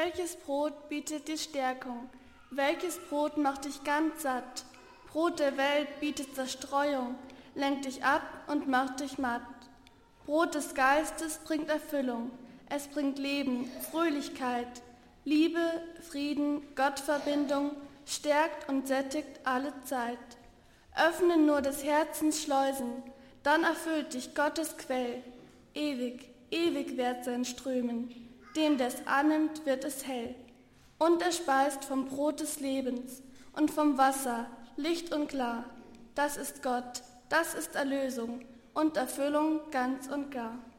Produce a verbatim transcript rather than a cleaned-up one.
Welches Brot bietet dir Stärkung? Welches Brot macht dich ganz satt? Brot der Welt bietet Zerstreuung, lenkt dich ab und macht dich matt. Brot des Geistes bringt Erfüllung, es bringt Leben, Fröhlichkeit, Liebe, Frieden, Gottverbindung, stärkt und sättigt alle Zeit. Öffne nur des Herzens Schleusen, dann erfüllt dich Gottes Quell. Ewig, ewig wird sein Strömen, dem der's annimmt, wird es hell. Und er speist vom Brot des Lebens und vom Wasser, Licht und klar. Das ist Gott, das ist Erlösung und Erfüllung ganz und gar.